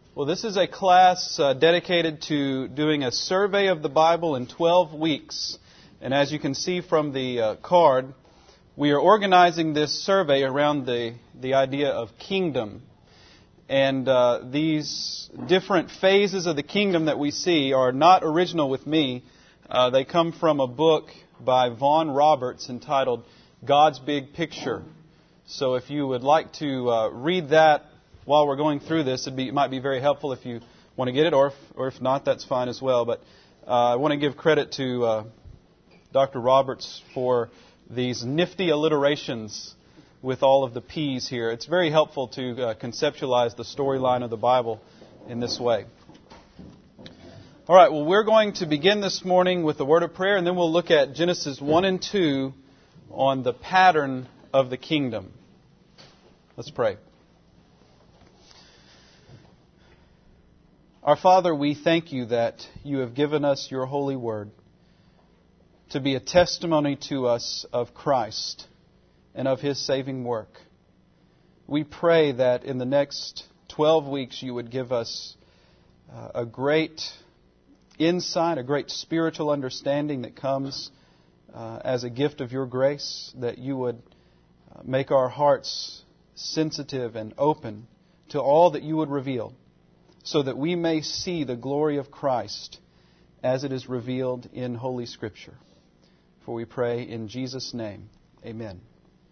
Well, this is a class dedicated to doing a survey of the Bible in 12 weeks. And as you can see from the card, we are organizing this survey around the idea of kingdom. And these different phases of the kingdom that we see are not original with me. They come from a book by Vaughan Roberts entitled God's Big Picture. So if you would like to read that while we're going through this, it might be very helpful if you want to get it, or if not, that's fine as well. But I want to give credit to Dr. Roberts for these nifty alliterations with all of the P's here. It's very helpful to conceptualize the storyline of the Bible in this way. All right, well, we're going to begin this morning with the word of prayer, and then we'll look at Genesis 1 and 2 on the pattern of the kingdom. Let's pray. Our Father, we thank you that you have given us your holy word to be a testimony to us of Christ and of His saving work. We pray that in the next 12 weeks you would give us a great insight, a great spiritual understanding that comes as a gift of your grace, that you would make our hearts sensitive and open to all that you would reveal, so that we may see the glory of Christ as it is revealed in Holy Scripture. For we pray in Jesus' name. Amen.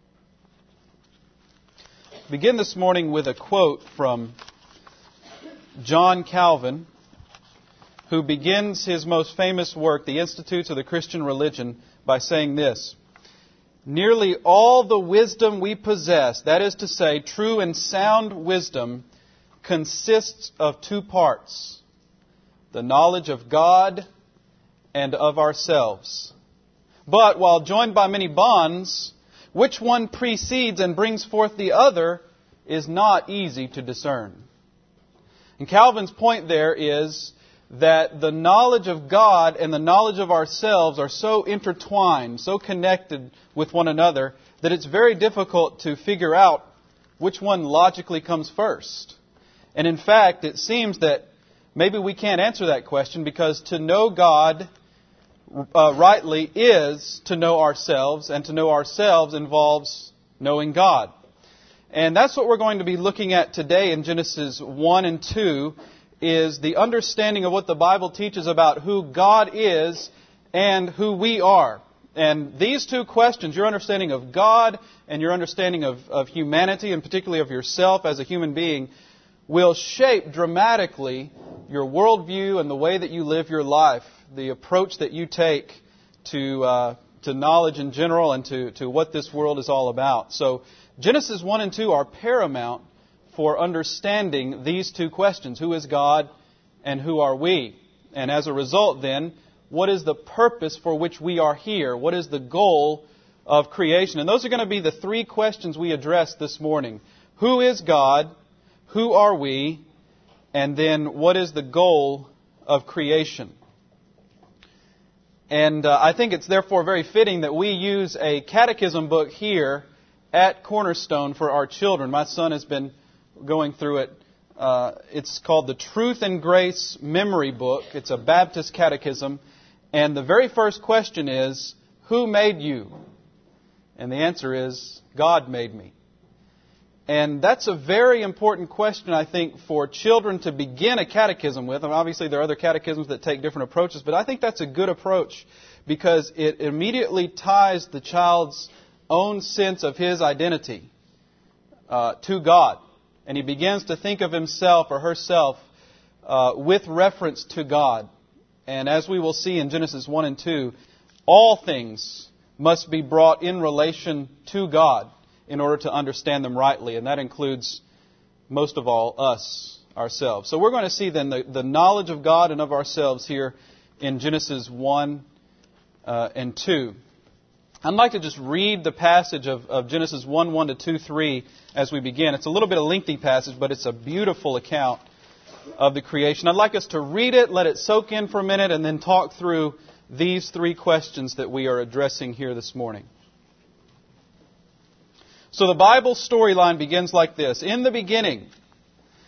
Begin this morning with a quote from John Calvin, who begins his most famous work, The Institutes of the Christian Religion, by saying this: "Nearly all the wisdom we possess, that is to say, true and sound wisdom, consists of two parts: the knowledge of God and of ourselves. But while joined by many bonds, which one precedes and brings forth the other is not easy to discern." And Calvin's point there is that the knowledge of God and the knowledge of ourselves are so intertwined, so connected with one another, that it's very difficult to figure out which one logically comes first. And in fact, it seems that maybe we can't answer that question, because to know God rightly is to know ourselves, and to know ourselves involves knowing God. And that's what we're going to be looking at today in Genesis 1 and 2, is the understanding of what the Bible teaches about who God is and who we are. And these two questions, your understanding of God and your understanding of humanity, and particularly of yourself as a human being, will shape dramatically your worldview and the way that you live your life, the approach that you take to knowledge in general and to what this world is all about. So Genesis 1 and 2 are paramount for understanding these two questions: who is God and who are we? And as a result then, what is the purpose for which we are here? What is the goal of creation? And those are going to be the three questions we address this morning. Who is God? Who are we? And then what is the goal of creation? And I think it's therefore very fitting that we use a catechism book here at Cornerstone for our children. My son has been going through it. It's called the Truth and Grace Memory Book. It's a Baptist catechism. And the very first question is, who made you? And the answer is, God made me. And that's a very important question, I think, for children to begin a catechism with. And obviously, there are other catechisms that take different approaches, but I think that's a good approach, because it immediately ties the child's own sense of his identity to God. And he begins to think of himself or herself with reference to God. And as we will see in Genesis 1 and 2, all things must be brought in relation to God in order to understand them rightly. And that includes, most of all, us, ourselves. So we're going to see then the knowledge of God and of ourselves here in Genesis 1 and 2. I'd like to just read the passage of Genesis 1, 1 to 2, 3 as we begin. It's a little bit of a lengthy passage, but it's a beautiful account of the creation. I'd like us to read it, let it soak in for a minute, and then talk through these three questions that we are addressing here this morning. So the Bible storyline begins like this: in the beginning,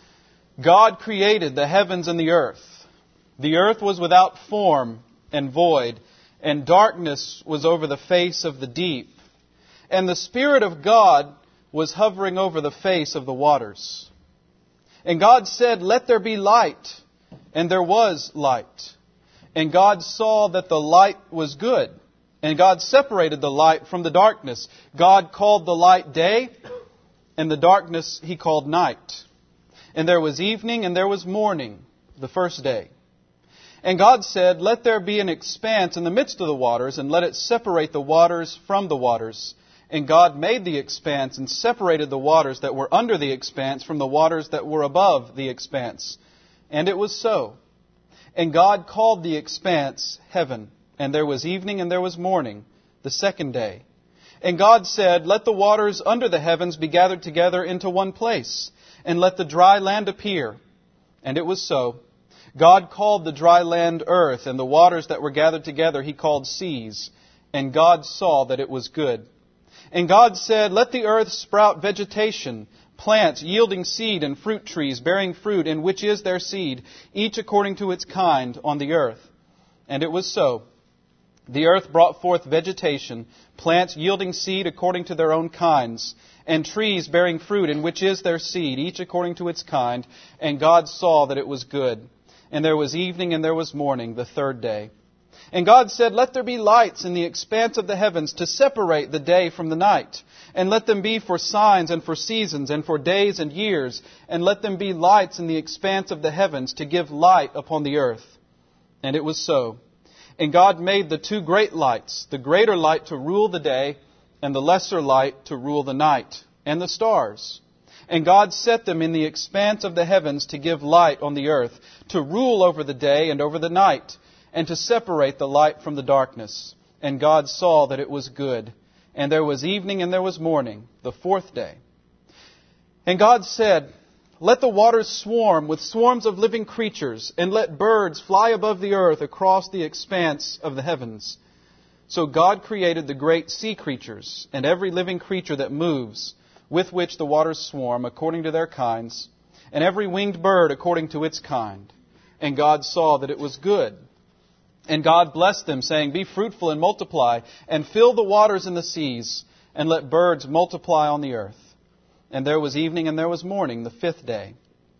God created the heavens and the earth. The earth was without form and void, and darkness was over the face of the deep. And the Spirit of God was hovering over the face of the waters. And God said, "Let there be light." And there was light. And God saw that the light was good. And God separated the light from the darkness. God called the light day, and the darkness He called night. And there was evening and there was morning, the first day. And God said, "Let there be an expanse in the midst of the waters, and let it separate the waters from the waters." And God made the expanse and separated the waters that were under the expanse from the waters that were above the expanse. And it was so. And God called the expanse heaven. And there was evening and there was morning, the second day. And God said, "Let the waters under the heavens be gathered together into one place, and let the dry land appear." And it was so. God called the dry land earth, and the waters that were gathered together He called seas. And God saw that it was good. And God said, "Let the earth sprout vegetation, plants yielding seed, and fruit trees bearing fruit, in which is their seed, each according to its kind on the earth." And it was so. The earth brought forth vegetation, plants yielding seed according to their own kinds, and trees bearing fruit, in which is their seed, each according to its kind. And God saw that it was good. And there was evening and there was morning, the third day. And God said, "Let there be lights in the expanse of the heavens to separate the day from the night. And let them be for signs and for seasons and for days and years. And let them be lights in the expanse of the heavens to give light upon the earth." And it was so. And God made the two great lights, the greater light to rule the day, and the lesser light to rule the night, and the stars. And God set them in the expanse of the heavens to give light on the earth, to rule over the day and over the night, and to separate the light from the darkness. And God saw that it was good. And there was evening and there was morning, the fourth day. And God said, "Let the waters swarm with swarms of living creatures, and let birds fly above the earth across the expanse of the heavens." So God created the great sea creatures, and every living creature that moves, with which the waters swarm, according to their kinds, and every winged bird according to its kind. And God saw that it was good. And God blessed them, saying, "Be fruitful and multiply, and fill the waters in the seas, and let birds multiply on the earth." And there was evening and there was morning, the fifth day.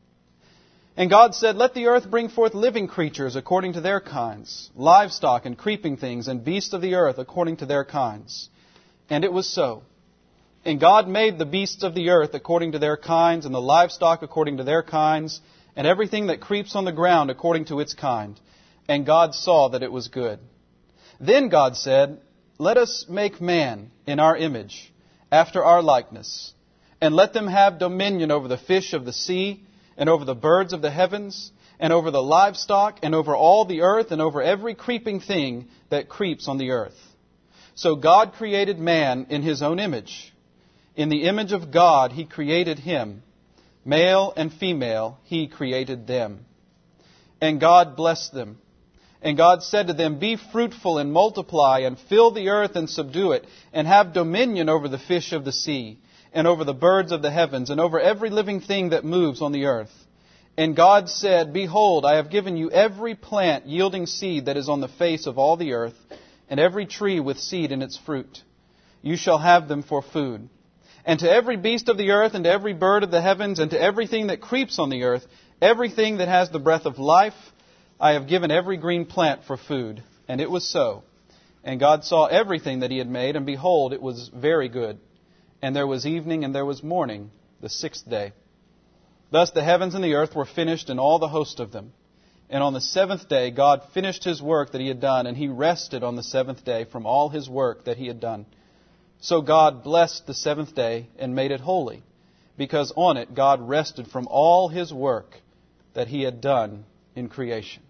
And God said, "Let the earth bring forth living creatures according to their kinds, livestock and creeping things, and beasts of the earth according to their kinds." And it was so. And God made the beasts of the earth according to their kinds, and the livestock according to their kinds, and everything that creeps on the ground according to its kind. And God saw that it was good. Then God said, "Let us make man in our image, after our likeness, and let them have dominion over the fish of the sea, and over the birds of the heavens, and over the livestock, and over all the earth, and over every creeping thing that creeps on the earth." So God created man in His own image. In the image of God He created him. Male and female He created them. And God blessed them. And God said to them, "Be fruitful and multiply, and fill the earth and subdue it, and have dominion over the fish of the sea, and over the birds of the heavens, and over every living thing that moves on the earth." And God said, "Behold, I have given you every plant yielding seed that is on the face of all the earth, and every tree with seed in its fruit. You shall have them for food. And to every beast of the earth, and to every bird of the heavens, and to everything that creeps on the earth, everything that has the breath of life, I have given every green plant for food." And it was so. And God saw everything that He had made, and behold, it was very good. And there was evening and there was morning, the sixth day. Thus the heavens and the earth were finished, and all the host of them. And on the seventh day God finished His work that He had done, and He rested on the seventh day from all His work that He had done. So God blessed the seventh day and made it holy, because on it God rested from all His work that He had done in creation.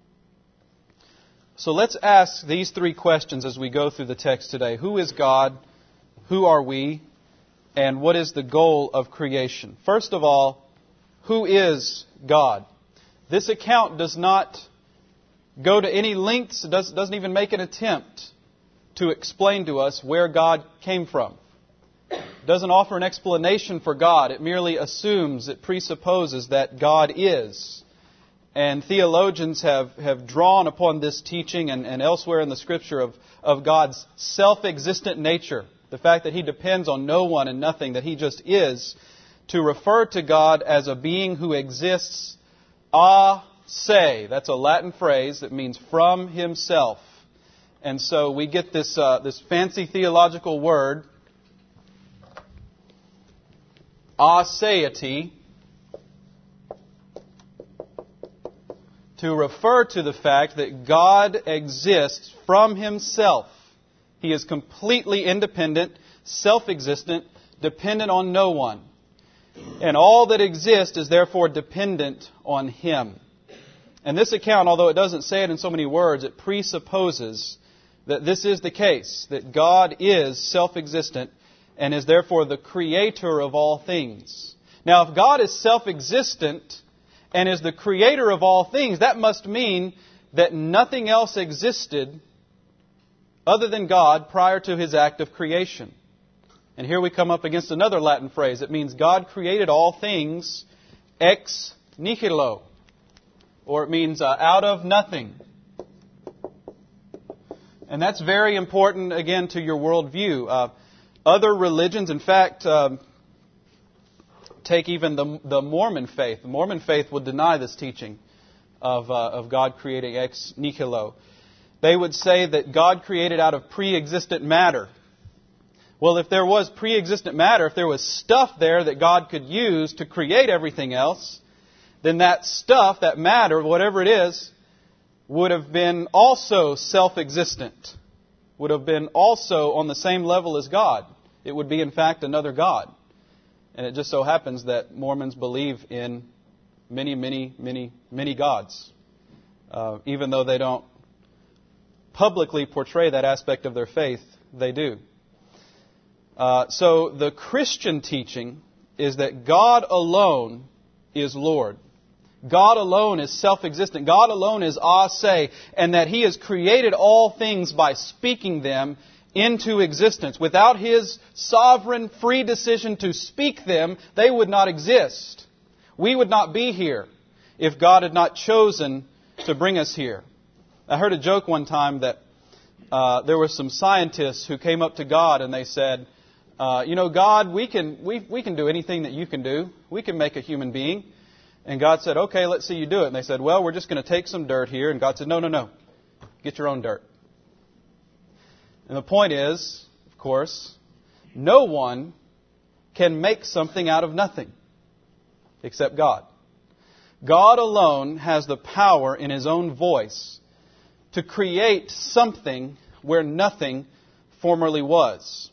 So let's ask these three questions as we go through the text today. Who is God? Who are we? And what is the goal of creation? First of all, who is God? This account does not go to any lengths, doesn't even make an attempt to explain to us where God came from. doesn't offer an explanation for God. It merely assumes, it presupposes that God is. And theologians have drawn upon this teaching and elsewhere in the Scripture of God's self-existent nature, the fact that He depends on no one and nothing, that He just is, to refer to God as a being who exists a se. That's a Latin phrase that means from Himself. And so we get this fancy theological word, aseity, to refer to the fact that God exists from Himself. He is completely independent, self-existent, dependent on no one. And all that exists is therefore dependent on Him. And this account, although it doesn't say it in so many words, it presupposes that this is the case, that God is self-existent and is therefore the creator of all things. Now, if God is self-existent and is the creator of all things, that must mean that nothing else existed other than God prior to His act of creation. And here we come up against another Latin phrase. It means God created all things ex nihilo, or it means out of nothing. And that's very important, again, to your worldview. Other religions, in fact, take even the Mormon faith. The Mormon faith would deny this teaching of God creating ex nihilo. They would say that God created out of pre-existent matter. Well, if there was pre-existent matter, if there was stuff there that God could use to create everything else, then that stuff, that matter, whatever it is, would have been also self-existent, would have been also on the same level as God. It would be, in fact, another God. And it just so happens that Mormons believe in many, many, many, many gods, even though they don't publicly portray that aspect of their faith, they do. So the Christian teaching is that God alone is Lord. God alone is self-existent. God alone is a se, and that He has created all things by speaking them into existence. Without His sovereign, free decision to speak them, they would not exist. We would not be here if God had not chosen to bring us here. I heard a joke one time that there were some scientists who came up to God and they said, God, we can do anything that you can do. We can make a human being. And God said, okay, let's see you do it. And they said, well, we're just going to take some dirt here. And God said, no. Get your own dirt. And the point is, of course, no one can make something out of nothing except God. God alone has the power in His own voice to create something where nothing formerly was.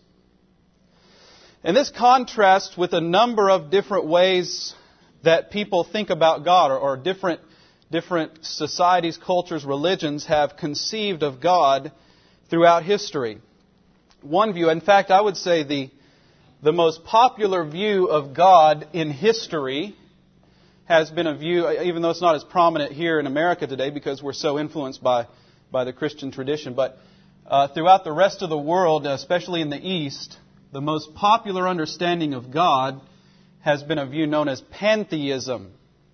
And this contrasts with a number of different ways that people think about God, or different societies, cultures, religions have conceived of God throughout history. One view, in fact, I would say the most popular view of God in history has been a view, even though it's not as prominent here in America today because we're so influenced by the Christian tradition, but throughout the rest of the world, especially in the East, the most popular understanding of God has been a view known as pantheism.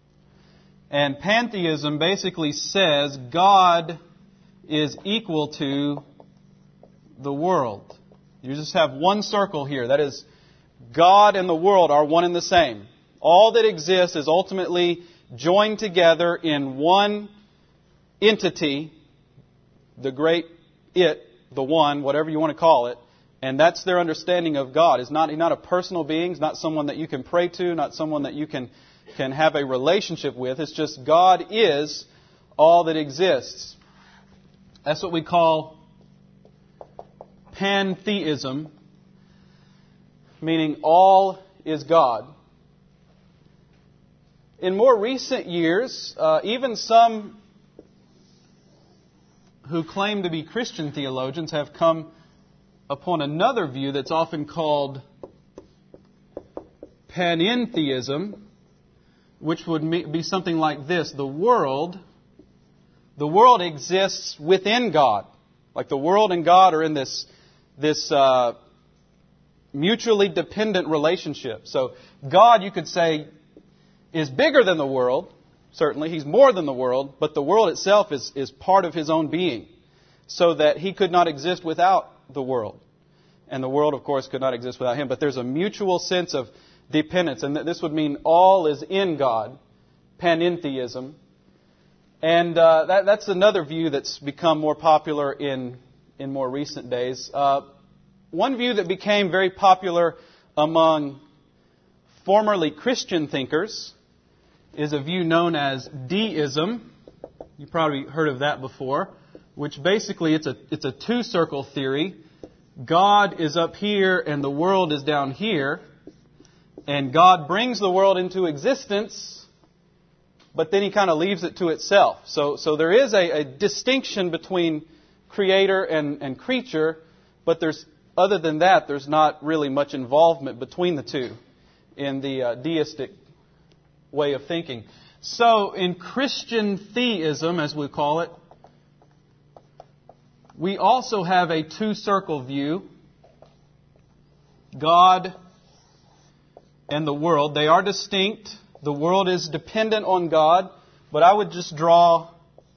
And pantheism basically says God is equal to the world. You just have one circle here. That is, God and the world are one and the same. All that exists is ultimately joined together in one entity, the great it, the one, whatever you want to call it. And that's their understanding of God. He's not a personal being. He's not someone that you can pray to, not someone that you can have a relationship with. It's just God is all that exists. That's what we call pantheism, meaning all is God. In more recent years, even some who claim to be Christian theologians have come upon another view that's often called panentheism, which would be something like this. The world exists within God. Like the world and God are in this mutually dependent relationship. So God, you could say, is bigger than the world. Certainly, He's more than the world, but the world itself is part of His own being, so that He could not exist without the world. And the world, of course, could not exist without Him. But there's a mutual sense of dependence, and this would mean all is in God, panentheism. And that's another view that's become more popular in more recent days. One view that became very popular among formerly Christian thinkers is a view known as deism. You've probably heard of that before, which basically it's a two-circle theory. God is up here and the world is down here, and God brings the world into existence, but then He kind of leaves it to itself. So there is a distinction between creator and creature, but other than that, there's not really much involvement between the two in the deistic way of thinking. So in Christian theism, as we call it, we also have a two-circle view. God and the world, they are distinct. The world is dependent on God, but I would just draw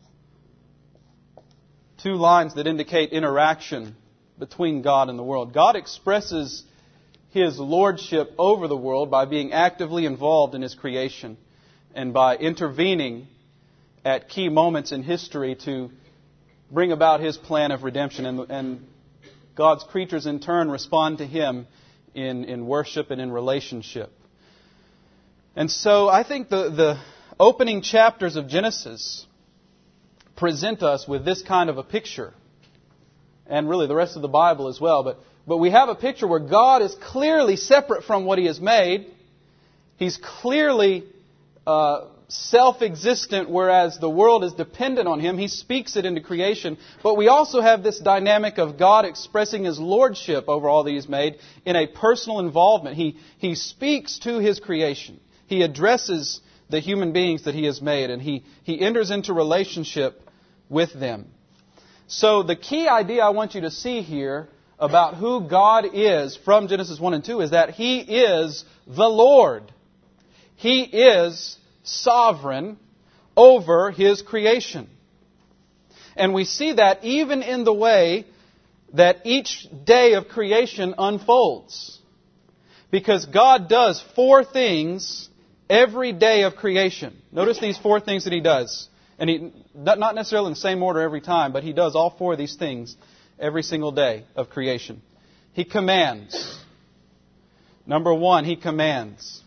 two lines that indicate interaction between God and the world. God expresses His lordship over the world by being actively involved in His creation and by intervening at key moments in history to bring about His plan of redemption. And God's creatures in turn respond to Him in worship and in relationship. And so I think the opening chapters of Genesis present us with this kind of a picture. And really the rest of the Bible as well. But we have a picture where God is clearly separate from what He has made. He's clearly self-existent, whereas the world is dependent on Him. He speaks it into creation. But we also have this dynamic of God expressing His lordship over all that He's made in a personal involvement. He speaks to His creation. He addresses the human beings that He has made, and He enters into relationship with them. So the key idea I want you to see here about who God is from Genesis 1 and 2 is that He is the Lord. He is sovereign over His creation. And we see that even in the way that each day of creation unfolds. Because God does 4 things every day of creation. Notice these 4 things that He does. And not necessarily in the same order every time, but He does all 4 of these things every single day of creation. He commands. Number 1, He commands.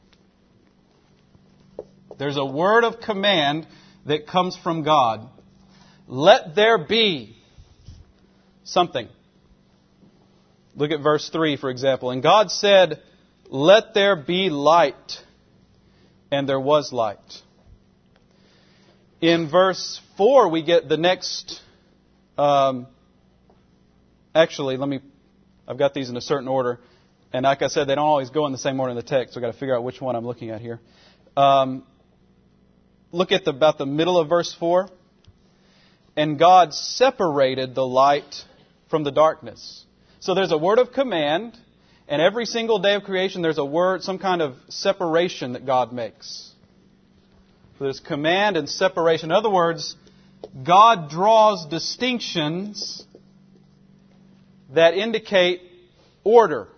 There's a word of command that comes from God. Let there be something. Look at verse 3, for example. And God said, let there be light. And there was light. In verse 4, we get the next... I've got these in a certain order. And like I said, they don't always go in the same order in the text. So I've got to figure out which one I'm looking at here. Look at about the middle of verse 4. And God separated the light from the darkness. So there's a word of command. And every single day of creation, there's a word, some kind of separation that God makes. So there's command and separation. In other words, God draws distinctions that indicate order.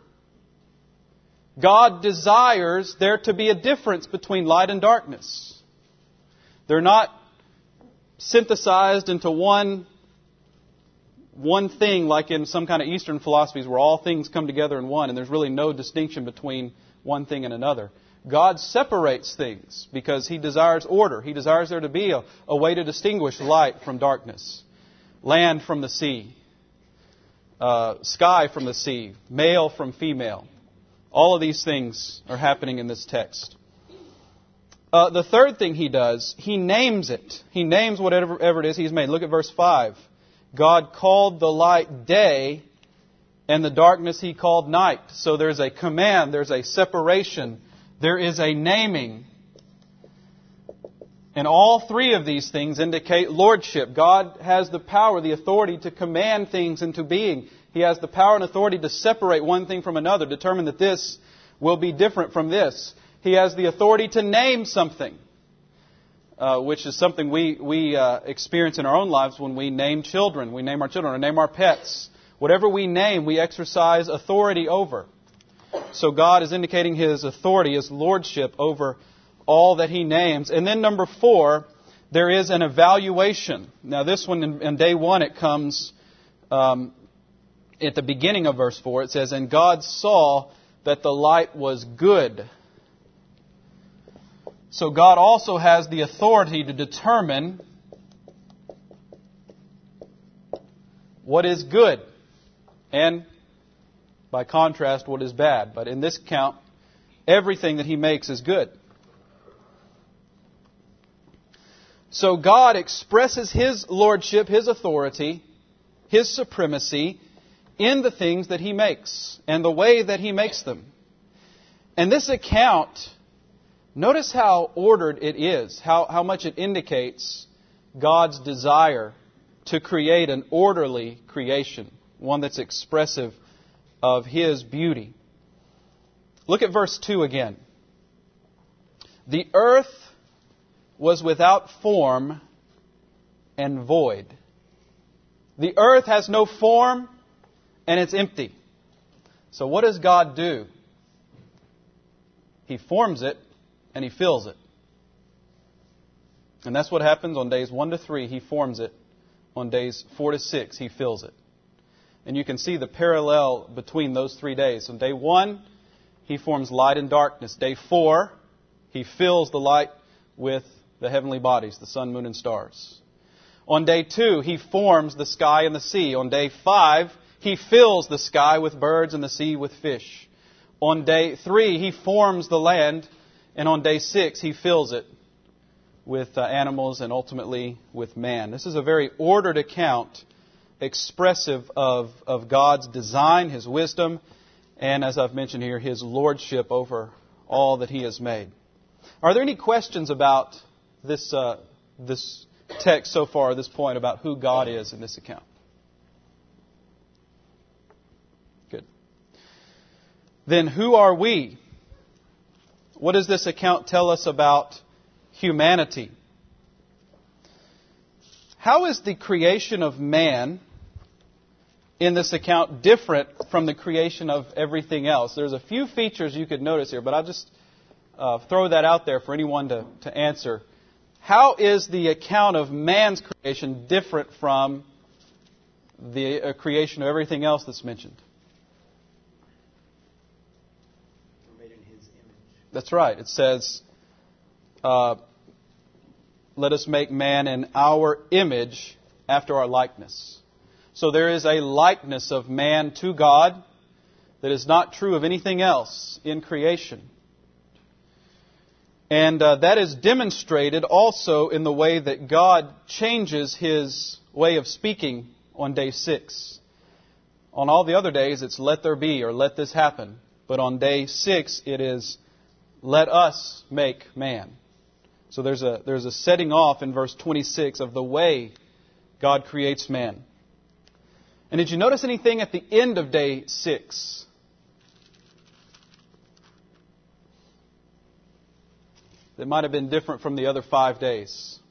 God desires there to be a difference between light and darkness. They're not synthesized into one thing like in some kind of Eastern philosophies where all things come together in one and there's really no distinction between one thing and another. God separates things because He desires order. He desires there to be a way to distinguish light from darkness, land from the sea, sky from the sea, male from female. All of these things are happening in this text. The third thing He does, He names it. He names whatever it is He's made. Look at verse 5. God called the light day, and the darkness He called night. So there's a command, there's a separation, there is a naming. And all three of these things indicate lordship. God has the power, the authority to command things into being. He has the power and authority to separate one thing from another, determine that this will be different from this. He has the authority to name something, which is something we experience in our own lives when we name children. We name our children or name our pets. Whatever we name, we exercise authority over. So God is indicating His authority, His lordship over all that He names. And then number 4, there is an evaluation. Now this one, in day 1, it comes at the beginning of verse 4. It says, "And God saw that the light was good." So God also has the authority to determine what is good and, by contrast, what is bad. But in this account, everything that He makes is good. So God expresses His lordship, His authority, His supremacy in the things that He makes and the way that He makes them. And this account, notice how ordered it is, how much it indicates God's desire to create an orderly creation, one that's expressive of His beauty. Look at verse 2 again. "The earth was without form and void." The earth has no form and it's empty. So what does God do? He forms it and He fills it. And that's what happens on days 1 to 3. He forms it. On days 4 to 6, He fills it. And you can see the parallel between those 3 days. On day 1, He forms light and darkness. Day 4, He fills the light with the heavenly bodies, the sun, moon, and stars. On day 2, He forms the sky and the sea. On day 5, He fills the sky with birds and the sea with fish. On day 3, He forms the land. And on day 6, He fills it with animals and ultimately with man. This is a very ordered account, expressive of God's design, His wisdom, and as I've mentioned here, His lordship over all that He has made. Are there any questions about this text so far, this point, about who God is in this account? Good. Then who are we? What does this account tell us about humanity? How is the creation of man in this account different from the creation of everything else? There's a few features you could notice here, but I'll just throw that out there for anyone to answer. How is the account of man's creation different from the creation of everything else that's mentioned? We're made in His image. That's right. It says, "Let us make man in our image after our likeness." So there is a likeness of man to God that is not true of anything else in creation. And that is demonstrated also in the way that God changes His way of speaking on day 6. On all the other days, it's "let there be" or "let this happen." But on day 6, it is "let us make man." So there's a setting off in verse 26 of the way God creates man. And did you notice anything at the end of day 6? That might have been different from the other 5 days.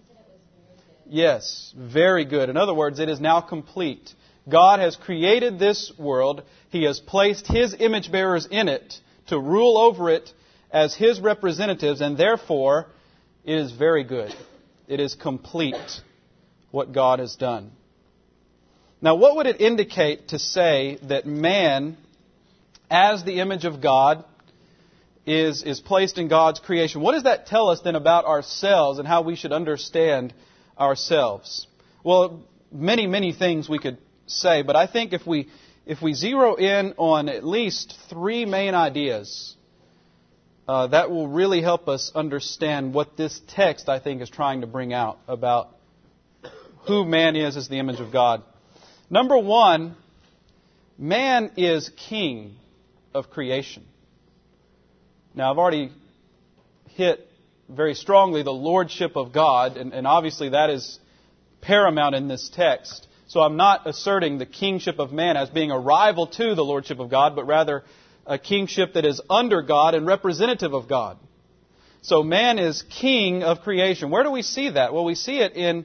Yes, very good. In other words, it is now complete. God has created this world. He has placed His image bearers in it to rule over it as His representatives, and therefore it is very good. It is complete, what God has done. Now, what would it indicate to say that man, as the image of God, is placed in God's creation? What does that tell us then about ourselves and how we should understand ourselves? Well, many things we could say, but I think if we zero in on at least 3 main ideas, that will really help us understand what this text, I think, is trying to bring out about who man is as the image of God. Number 1, man is king of creation. Now, I've already hit very strongly the lordship of God, and obviously that is paramount in this text. So I'm not asserting the kingship of man as being a rival to the lordship of God, but rather a kingship that is under God and representative of God. So man is king of creation. Where do we see that? Well, we see it in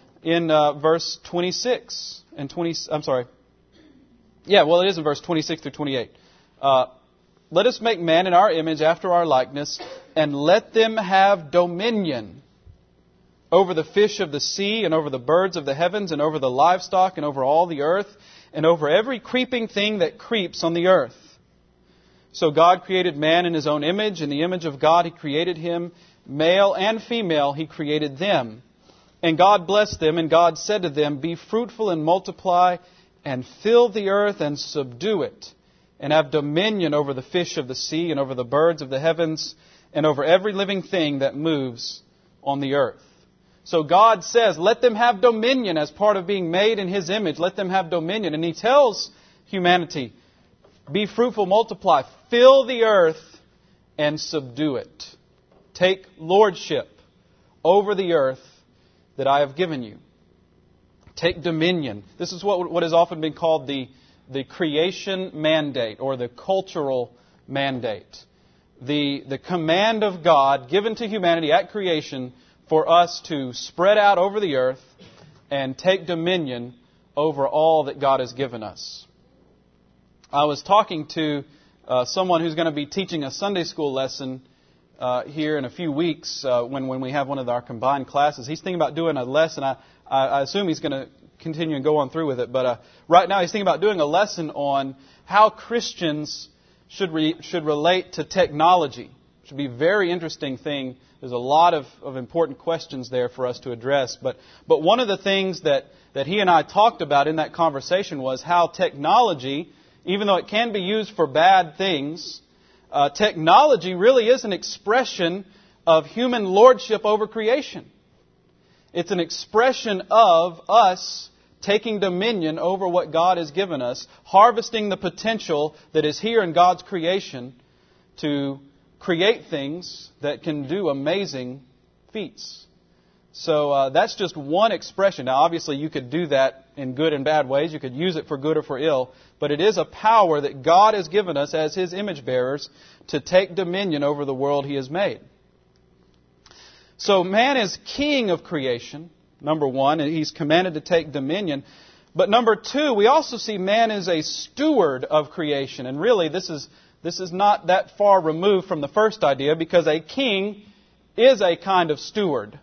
verse 26 and 20. I'm sorry. Yeah, well, it is in verse 26 through 28. Let us make man in our image, after our likeness, and let them have dominion over the fish of the sea, and over the birds of the heavens, and over the livestock, and over all the earth, and over every creeping thing that creeps on the earth. So God created man in His own image. In the image of God He created him. Male and female He created them. And God blessed them, and God said to them, Be fruitful and multiply, and fill the earth and subdue it, and have dominion over the fish of the sea, and over the birds of the heavens, and over every living thing that moves on the earth. So God says, let them have dominion as part of being made in His image. Let them have dominion. And He tells humanity, be fruitful, multiply, fill the earth, and subdue it. Take lordship over the earth that I have given you. Take dominion. This is what has often been called the creation mandate, or the cultural mandate. The command of God given to humanity at creation for us to spread out over the earth and take dominion over all that God has given us. I was talking to someone who's going to be teaching a Sunday school lesson here in a few weeks when we have one of our combined classes. He's thinking about doing a lesson. I assume he's going to continue and go on through with it. But right now he's thinking about doing a lesson on how Christians should relate to technology. It should be a very interesting thing. There's a lot of important questions there for us to address. But one of the things that he and I talked about in that conversation was how technology, even though it can be used for bad things, technology really is an expression of human lordship over creation. It's an expression of us taking dominion over what God has given us, harvesting the potential that is here in God's creation to create things that can do amazing feats. So that's just one expression. Now, obviously, you could do that in good and bad ways. You could use it for good or for ill. But it is a power that God has given us as His image bearers to take dominion over the world He has made. So man is king of creation, number one, and he's commanded to take dominion. But number two, we also see man as a steward of creation. And really, this is not that far removed from the first idea, because a king is a kind of steward.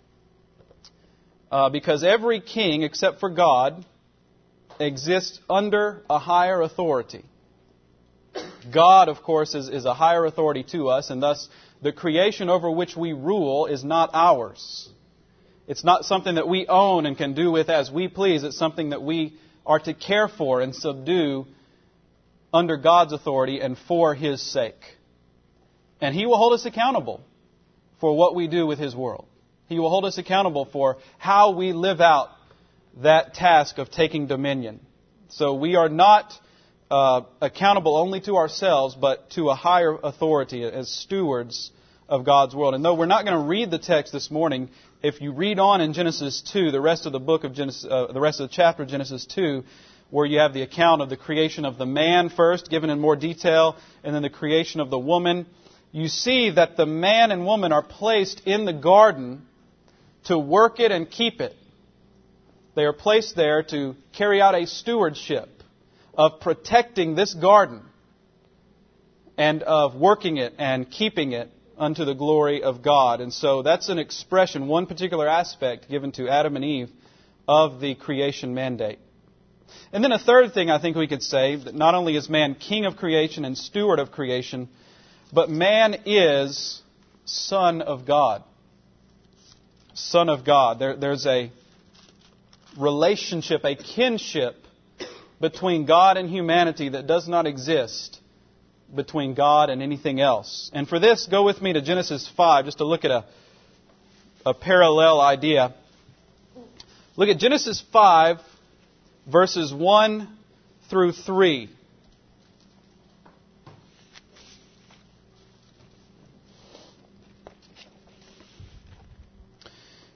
Because every king, except for God, exists under a higher authority. God, of course, is a higher authority to us, and thus the creation over which we rule is not ours. It's not something that we own and can do with as we please. It's something that we are to care for and subdue under God's authority and for His sake. And He will hold us accountable for what we do with His world. He will hold us accountable for how we live out that task of taking dominion. So we are not accountable only to ourselves, but to a higher authority as stewards of God's world. And though we're not going to read the text this morning, if you read on in Genesis 2, the rest of the book of Genesis, the rest of the chapter of Genesis 2, where you have the account of the creation of the man first, given in more detail, and then the creation of the woman, you see that the man and woman are placed in the garden to work it and keep it. They are placed there to carry out a stewardship of protecting this garden and of working it and keeping it unto the glory of God. And so that's an expression, one particular aspect given to Adam and Eve of the creation mandate. And then a third thing I think we could say, that not only is man king of creation and steward of creation, but man is son of God. Son of God. There's a relationship, a kinship between God and humanity that does not exist between God and anything else. And for this, go with me to Genesis 5, just to look at a parallel idea. Look at Genesis 5, verses 1 through 3.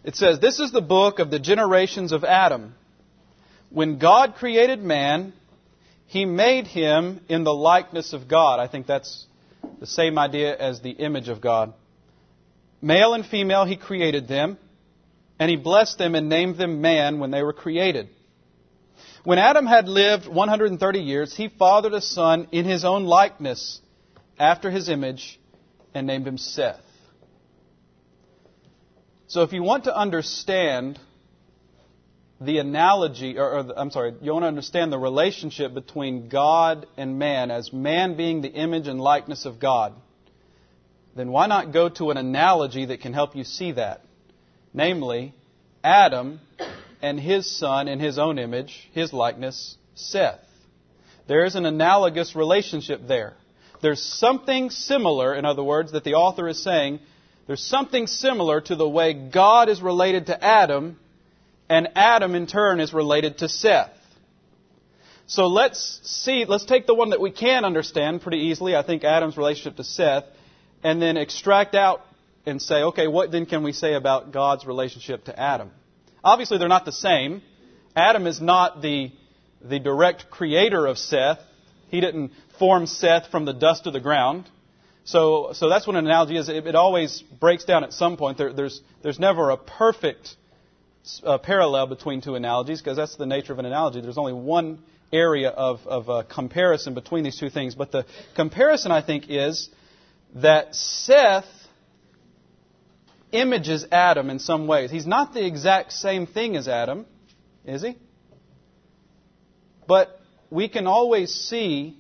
It says, "This is the book of the generations of Adam. When God created man, He made him in the likeness of God." I think that's the same idea as the image of God. "Male and female He created them, and He blessed them and named them man when they were created. When Adam had lived 130 years, he fathered a son in his own likeness, after his image, and named him Seth." So if you want to understand the analogy, you want to understand the relationship between God and man, as man being the image and likeness of God, then why not go to an analogy that can help you see that? Namely, Adam and his son in his own image, his likeness, Seth. There is an analogous relationship there. There's something similar, in other words, that the author is saying, there's something similar to the way God is related to Adam, and Adam in turn is related to Seth. So let's take the one that we can understand pretty easily, I think Adam's relationship to Seth, and then extract out and say, okay, what then can we say about God's relationship to Adam? Obviously, they're not the same. Adam is not the direct creator of Seth. He didn't form Seth from the dust of the ground. So that's what an analogy is. It always breaks down at some point. There's never a perfect parallel between two analogies, because that's the nature of an analogy. There's only one area of comparison between these two things. But the comparison, I think, is that Seth images Adam in some ways. He's not the exact same thing as Adam, is he? But we can always see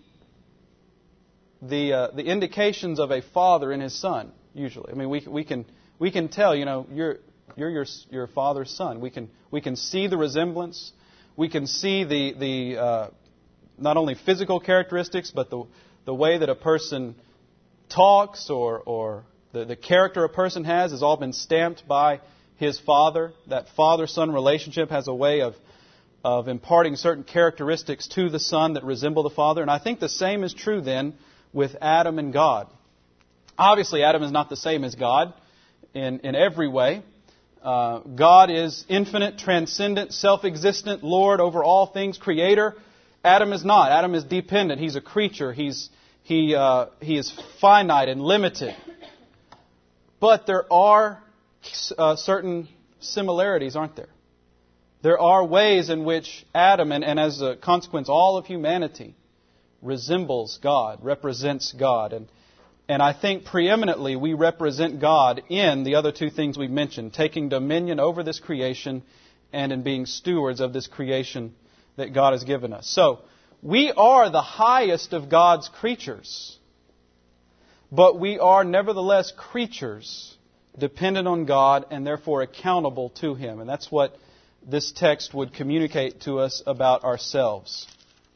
the indications of a father in his son. Usually, I mean, we can tell. You're your father's son. We can see the resemblance. We can see the not only physical characteristics, but the way that a person talks or the character a person has all been stamped by his father. That father-son relationship has a way of imparting certain characteristics to the son that resemble the father. And I think the same is true then with Adam and God. Obviously, Adam is not the same as God in every way. God is infinite, transcendent, self-existent, Lord over all things, creator. Adam is not. Adam is dependent. He's a creature. He is finite and limited. But there are certain similarities, aren't there? There are ways in which Adam, and as a consequence all of humanity, resembles God, represents God. And I think preeminently we represent God in the other two things we've mentioned, taking dominion over this creation and in being stewards of this creation that God has given us. So, we are the highest of God's creatures, but we are nevertheless creatures dependent on God and therefore accountable to Him. And that's what this text would communicate to us about ourselves.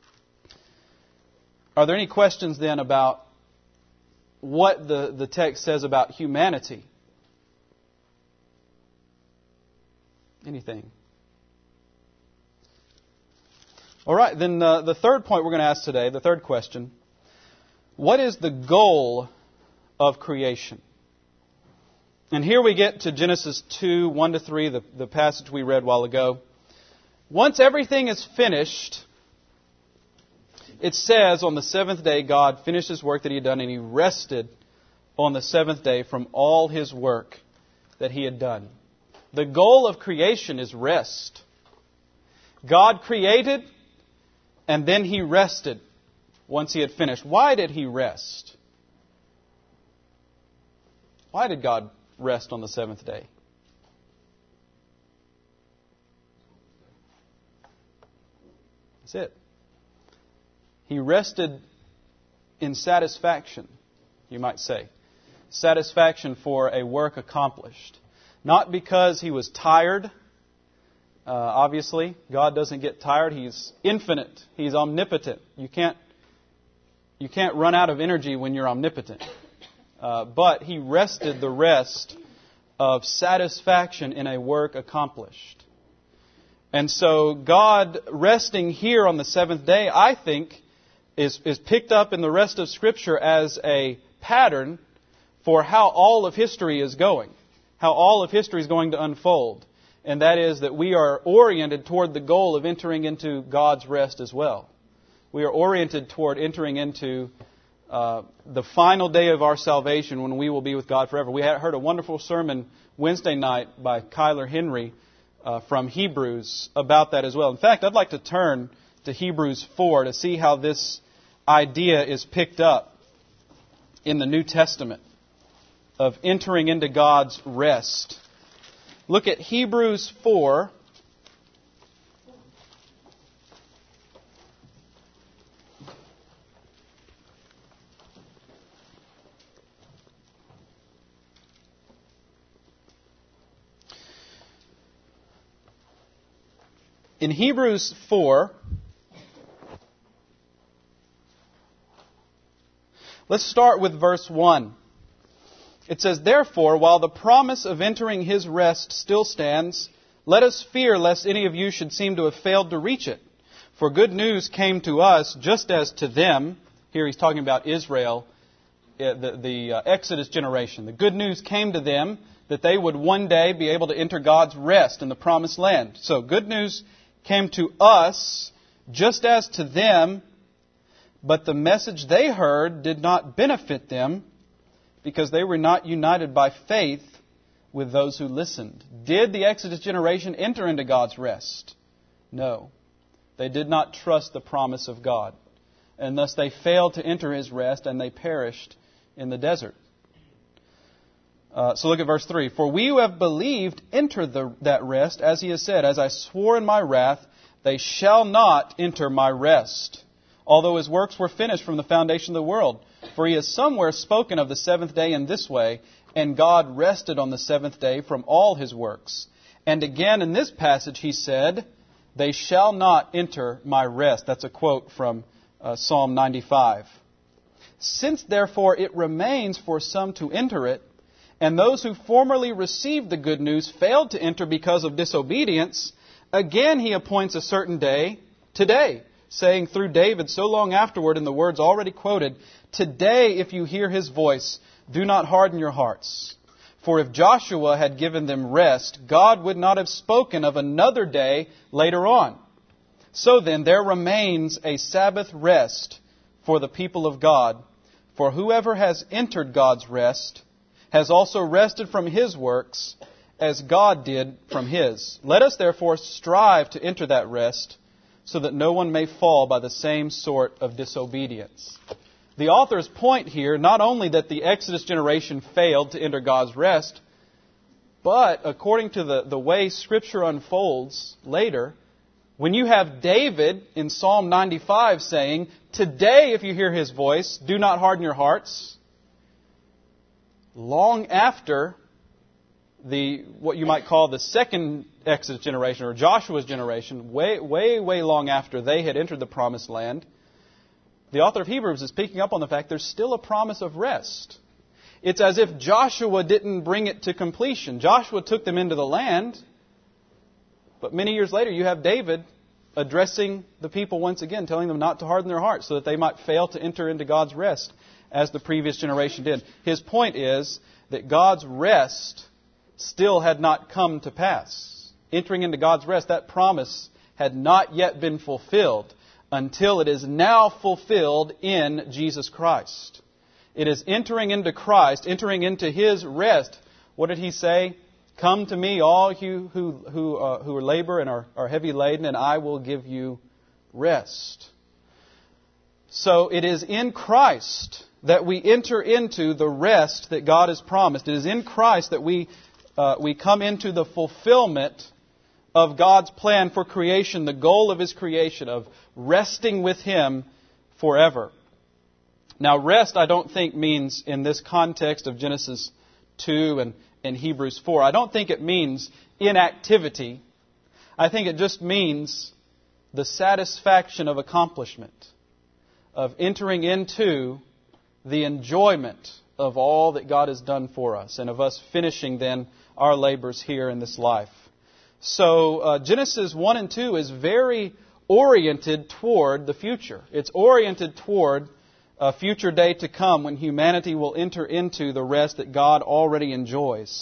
Are there any questions then about what the text says about humanity? Anything? All right, then the third point we're going to ask today, the third question, what is the goal of creation? And here we get to Genesis 2, 1-3, the passage we read a while ago. Once everything is finished, it says on the seventh day God finished His work that He had done, and He rested on the seventh day from all His work that He had done. The goal of creation is rest. God created, and then He rested once He had finished. Why did He rest? Why did God rest on the seventh day? That's it. He rested in satisfaction, you might say. Satisfaction for a work accomplished. Not because He was tired. Obviously, God doesn't get tired. He's infinite. He's omnipotent. You can't run out of energy when you're omnipotent. But He rested the rest of satisfaction in a work accomplished. And so God resting here on the seventh day, I think, is picked up in the rest of Scripture as a pattern for how all of history is going. How all of history is going to unfold. and that is that we are oriented toward the goal of entering into God's rest as well. We are oriented toward entering into the final day of our salvation when we will be with God forever. We heard a wonderful sermon Wednesday night by Kyler Henry from Hebrews about that as well. In fact, I'd like to turn to Hebrews 4 to see how this idea is picked up in the New Testament of entering into God's rest. Look at Hebrews 4. In Hebrews 4, let's start with verse 1. It says, "Therefore, while the promise of entering His rest still stands, let us fear lest any of you should seem to have failed to reach it. For good news came to us just as to them." Here he's talking about Israel, the Exodus generation. The good news came to them that they would one day be able to enter God's rest in the promised land. So good news came to us just as to them, but the message they heard did not benefit them because they were not united by faith with those who listened. Did the Exodus generation enter into God's rest? No. They did not trust the promise of God, and thus they failed to enter His rest, and they perished in the desert. So look at verse 3. "For we who have believed enter that rest, as He has said, as I swore in my wrath, they shall not enter my rest, although His works were finished from the foundation of the world. For He has somewhere spoken of the seventh day in this way, and God rested on the seventh day from all His works. And again in this passage He said, they shall not enter my rest." That's a quote from Psalm 95. "Since therefore it remains for some to enter it, and those who formerly received the good news failed to enter because of disobedience, again He appoints a certain day, today, saying through David so long afterward in the words already quoted, 'Today, if you hear His voice, do not harden your hearts. For if Joshua had given them rest, God would not have spoken of another day later on. So then, there remains a Sabbath rest for the people of God. For whoever has entered God's rest has also rested from his works, as God did from His. Let us therefore strive to enter that rest, so that no one may fall by the same sort of disobedience." The author's point here, not only that the Exodus generation failed to enter God's rest, but according to the way Scripture unfolds later, when you have David in Psalm 95 saying, "Today, if you hear His voice, do not harden your hearts," long after what you might call the second Exodus generation, or Joshua's generation, way long after they had entered the promised land, the author of Hebrews is picking up on the fact there's still a promise of rest. It's as if Joshua didn't bring it to completion. Joshua took them into the land, but many years later you have David addressing the people once again, telling them not to harden their hearts so that they might fail to enter into God's rest as the previous generation did. His point is that God's rest still had not come to pass. Entering into God's rest, that promise had not yet been fulfilled until it is now fulfilled in Jesus Christ. It is entering into Christ, entering into His rest. What did He say? "Come to me, all you who labor and are heavy laden, and I will give you rest." So it is in Christ that we enter into the rest that God has promised. It is in Christ that we come into the fulfillment of God's plan for creation, the goal of His creation, of resting with Him forever. Now, rest, I don't think, means, in this context of Genesis 2 and Hebrews 4, I don't think it means inactivity. I think it just means the satisfaction of accomplishment, of entering into the enjoyment of all that God has done for us, and of us finishing then our labors here in this life. So Genesis 1 and 2 is very oriented toward the future. It's oriented toward a future day to come when humanity will enter into the rest that God already enjoys.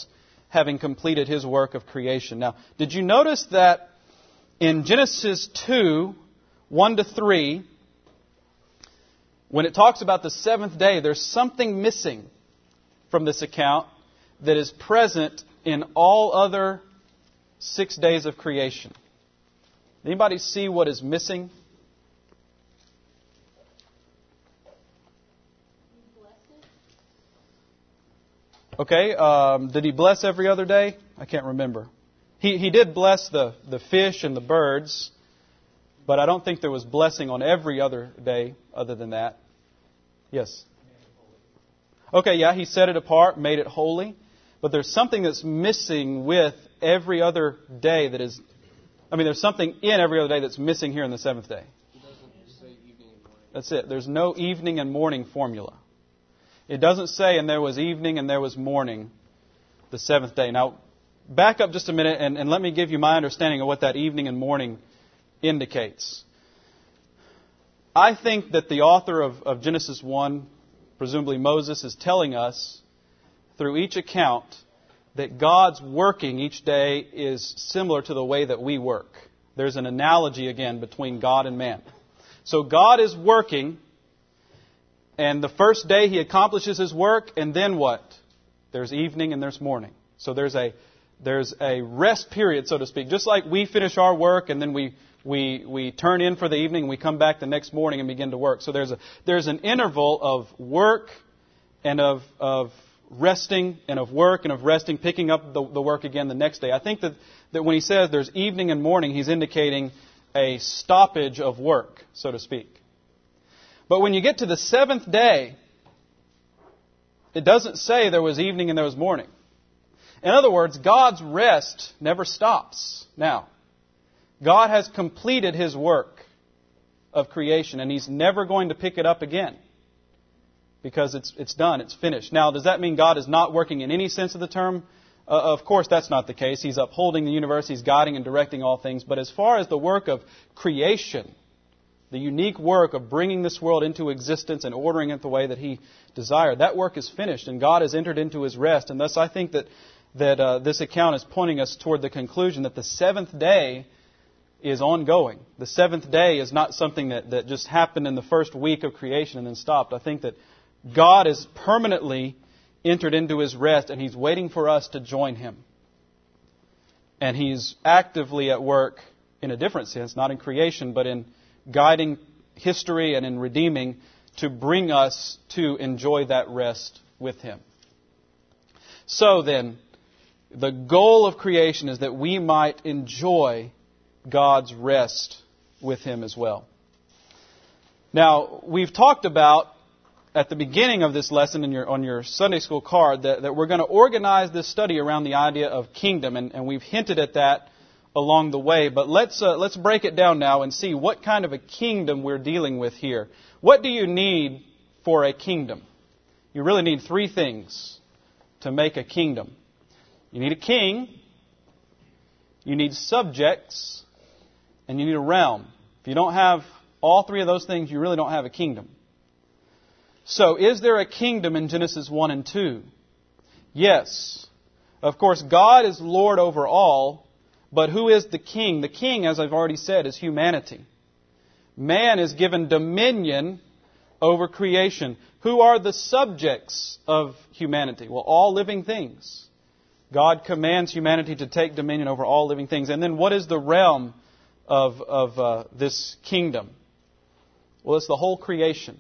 having completed His work of creation. Now, did you notice that in Genesis 2, 1 to 3, when it talks about the seventh day, there's something missing from this account that is present in all other 6 days of creation. Anybody see what is missing? Okay, did He bless every other day? I can't remember. He did bless the fish and the birds, but I don't think there was blessing on every other day other than that. Yes? Okay, yeah, He set it apart, made it holy, but there's something that's missing with every other day that is... there's something in every other day that's missing here in the seventh day. It doesn't say evening and morning. That's it. There's no evening and morning formula. It doesn't say, and there was evening and there was morning the seventh day. Now, back up just a minute and let me give you my understanding of what that evening and morning indicates. I think that the author of Genesis 1, presumably Moses, is telling us through each account that God's working each day is similar to the way that we work. There's an analogy again between God and man. So God is working, and the first day He accomplishes His work, and then what? There's evening and there's morning. So there's a rest period, so to speak. Just like we finish our work and then we turn in for the evening and we come back the next morning and begin to work. So there's an interval of work and of resting and of work and of resting, picking up the work again the next day. I think that when He says there's evening and morning, He's indicating a stoppage of work, so to speak. But when you get to the seventh day, it doesn't say there was evening and there was morning. In other words, God's rest never stops. Now, God has completed His work of creation, and He's never going to pick it up again because it's done, it's finished. Now, does that mean God is not working in any sense of the term? Of course, that's not the case. He's upholding the universe, He's guiding and directing all things. But as far as the work of creation, the unique work of bringing this world into existence and ordering it the way that He desired, that work is finished, and God has entered into His rest. And thus I think that this account is pointing us toward the conclusion that the seventh day is ongoing. The seventh day is not something that just happened in the first week of creation and then stopped. I think that God has permanently entered into His rest, and He's waiting for us to join Him. And He's actively at work in a different sense, not in creation, but in guiding history and in redeeming to bring us to enjoy that rest with Him. So then, the goal of creation is that we might enjoy God's rest with Him as well. Now, we've talked about at the beginning of this lesson on your Sunday school card that we're going to organize this study around the idea of kingdom, and we've hinted at that along the way. But let's break it down now and see what kind of a kingdom we're dealing with here. What do you need for a kingdom? You really need three things to make a kingdom. You need a king, you need subjects, and you need a realm. If you don't have all three of those things, you really don't have a kingdom. So, is there a kingdom in Genesis 1 and 2? Yes. Of course, God is Lord over all, but who is the king? The king, as I've already said, is humanity. Man is given dominion over creation. Who are the subjects of humanity? Well, all living things. God commands humanity to take dominion over all living things. And then what is the realm of this kingdom? Well, it's the whole creation.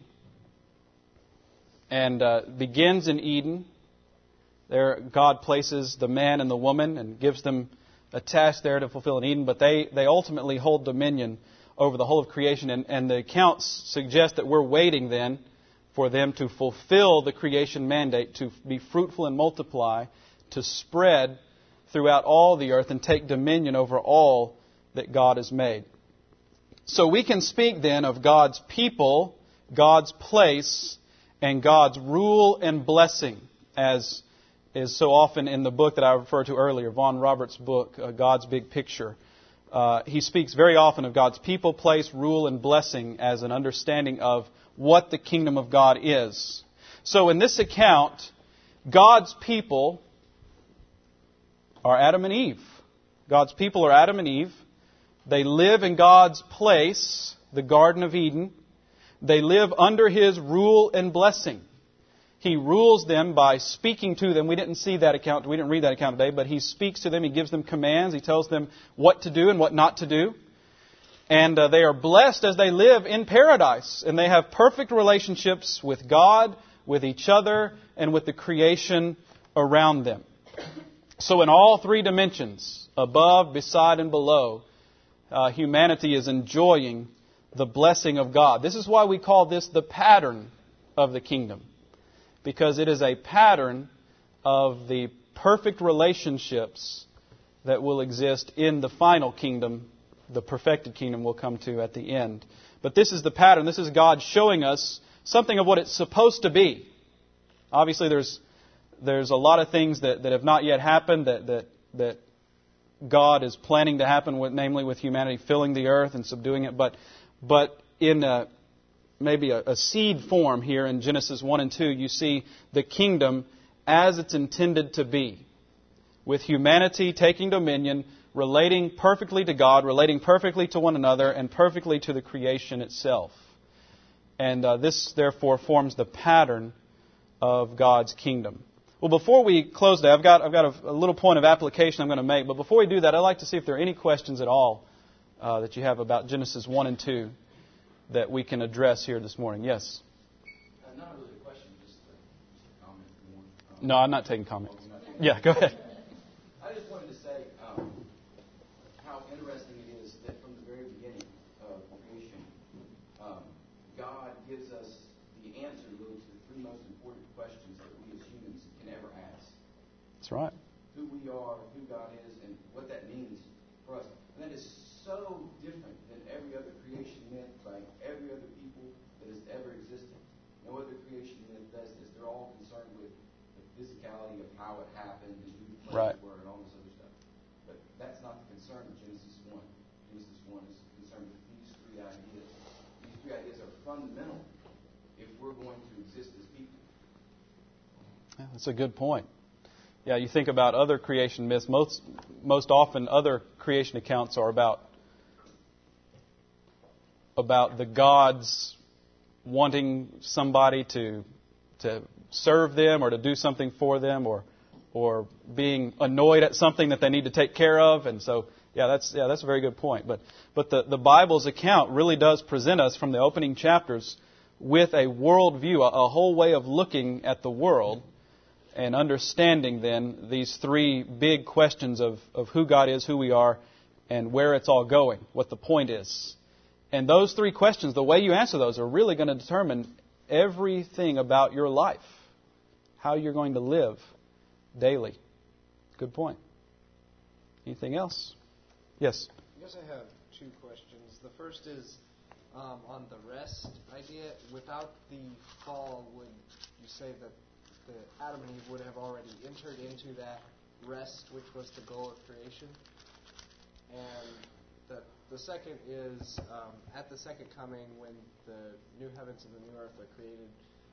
And begins in Eden. There God places the man and the woman and gives them a task there to fulfill in Eden. But they ultimately hold dominion over the whole of creation. And the accounts suggest that we're waiting then for them to fulfill the creation mandate, to be fruitful and multiply, to spread throughout all the earth and take dominion over all that God has made. So we can speak then of God's people, God's place, and God's rule and blessing, as is so often in the book that I referred to earlier, Vaughan Roberts' book, God's Big Picture. He speaks very often of God's people, place, rule, and blessing as an understanding of what the kingdom of God is. So in this account, God's people are Adam and Eve. God's people are Adam and Eve. They live in God's place, the Garden of Eden. They live under His rule and blessing. He rules them by speaking to them. We didn't read that account today, but He speaks to them. He gives them commands. He tells them what to do and what not to do. And they are blessed as they live in paradise. And they have perfect relationships with God, with each other, and with the creation around them. So in all three dimensions, above, beside, and below, humanity is enjoying the blessing of God. This is why we call this the pattern of the kingdom. Because it is a pattern of the perfect relationships that will exist in the final kingdom, the perfected kingdom we'll come to at the end. But this is the pattern. This is God showing us something of what it's supposed to be. Obviously, there's a lot of things that have not yet happened that God is planning to happen, namely with humanity filling the earth and subduing it. But in maybe a seed form here in Genesis 1 and 2, you see the kingdom as it's intended to be, with humanity taking dominion, relating perfectly to God, relating perfectly to one another, and perfectly to the creation itself. And this, therefore, forms the pattern of God's kingdom. Well, before we close today, I've got a little point of application I'm going to make. But before we do that, I'd like to see if there are any questions at all that you have about Genesis 1 and 2 that we can address here this morning. Yes? Not really a question, just a comment. No, I'm not taking comments. Yeah, go ahead. I just wanted to say how interesting it is that from the very beginning of creation, God gives us the answer really to the three most important questions that we as humans can ever ask. That's right. Who we are, who God is, and what that means for us. And that is so different than every other creation myth by every other people that has ever existed. No other creation myth does this. They're all concerned with the physicality of how it happened and who the planets were and all this other stuff. But that's not the concern of Genesis 1. Genesis 1 is concerned with these three ideas. These three ideas are fundamental if we're going to exist as people. Yeah, that's a good point. Yeah, you think about other creation myths. Most often, other creation accounts are about the gods wanting somebody to serve them or to do something for them, or being annoyed at something that they need to take care of. And so, that's a very good point. But the Bible's account really does present us from the opening chapters with a worldview, a whole way of looking at the world and understanding then these three big questions of who God is, who we are, and where it's all going, what the point is. And those three questions, the way you answer those, are really going to determine everything about your life, how you're going to live daily. Good point. Anything else? Yes? I guess I have two questions. The first is on the rest idea. Without the fall, would you say that Adam and Eve would have already entered into that rest, which was the goal of creation? And the second is, at the second coming, when the new heavens and the new earth are created,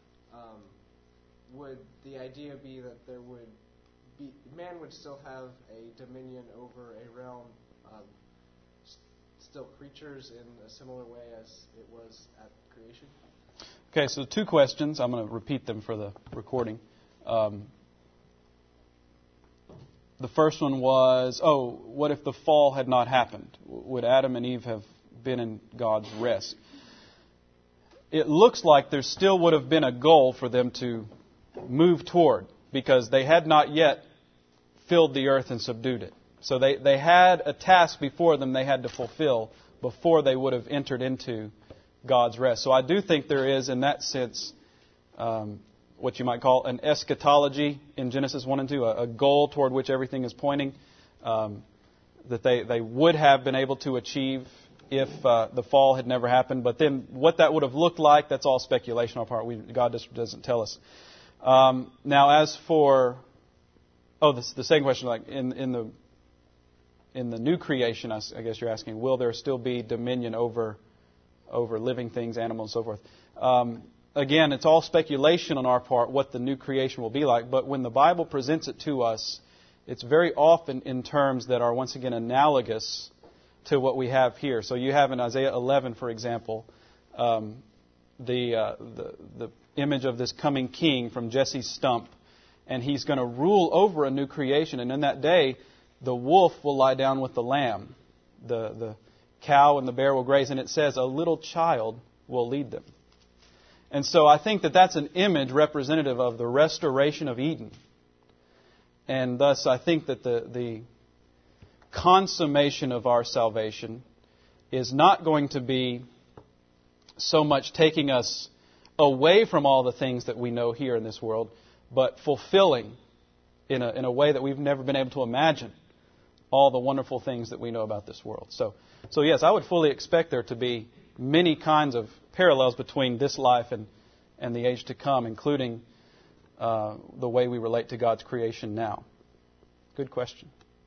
would the idea be that man would still have a dominion over a realm, still creatures in a similar way as it was at creation? Okay, so two questions. I'm going to repeat them for the recording. The first one was, what if the fall had not happened? Would Adam and Eve have been in God's rest? It looks like there still would have been a goal for them to move toward, because they had not yet filled the earth and subdued it. So they had a task before them they had to fulfill before they would have entered into God's rest. So I do think there is, in that sense, what you might call an eschatology in Genesis 1 and 2, a goal toward which everything is pointing, that they would have been able to achieve if the fall had never happened. But then what that would have looked like, that's all speculation on our part. God just doesn't tell us. Now, as for the second question, like in the new creation, I guess you're asking, will there still be dominion over living things, animals, and so forth? Again, it's all speculation on our part what the new creation will be like. But when the Bible presents it to us, it's very often in terms that are once again analogous to what we have here. So you have in Isaiah 11, for example, the image of this coming king from Jesse's stump, and he's going to rule over a new creation. And in that day, the wolf will lie down with the lamb, the cow and the bear will graze, and it says a little child will lead them. And so I think that that's an image representative of the restoration of Eden. And thus I think that the consummation of our salvation is not going to be so much taking us away from all the things that we know here in this world, but fulfilling in a way that we've never been able to imagine all the wonderful things that we know about this world. So yes, I would fully expect there to be many kinds of parallels between this life and the age to come, including the way we relate to God's creation now. Good question.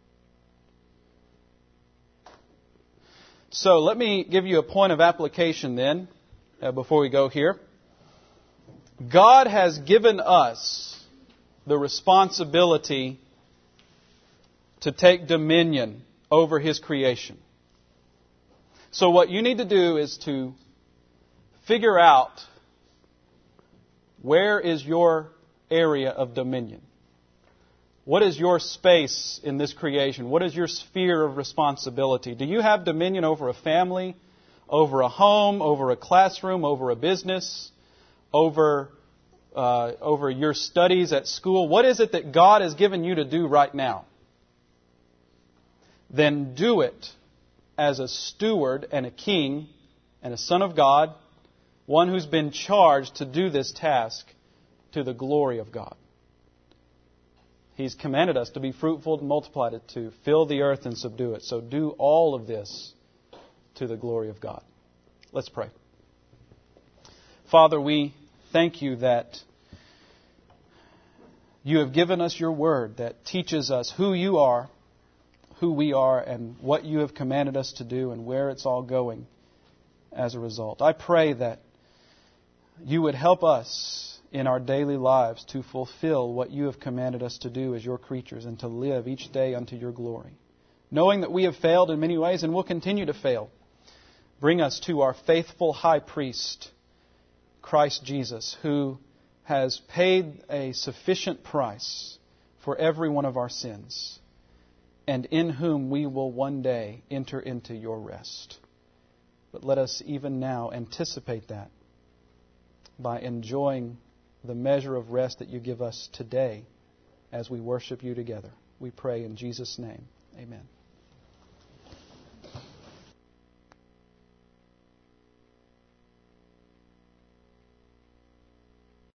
So let me give you a point of application then, before we go here. God has given us the responsibility to take dominion over His creation. So what you need to do is to figure out where is your area of dominion. What is your space in this creation? What is your sphere of responsibility? Do you have dominion over a family, over a home, over a classroom, over a business, over your studies at school? What is it that God has given you to do right now? Then do it as a steward and a king and a son of God, one who's been charged to do this task to the glory of God. He's commanded us to be fruitful and multiply it, to fill the earth and subdue it. So do all of this to the glory of God. Let's pray. Father, we thank you that you have given us your word that teaches us who you are, who we are, and what you have commanded us to do and where it's all going as a result. I pray that you would help us in our daily lives to fulfill what you have commanded us to do as your creatures and to live each day unto your glory. Knowing that we have failed in many ways and will continue to fail, bring us to our faithful high priest, Christ Jesus, who has paid a sufficient price for every one of our sins, and in whom we will one day enter into your rest. But let us even now anticipate that by enjoying the measure of rest that you give us today as we worship you together. We pray in Jesus' name. Amen.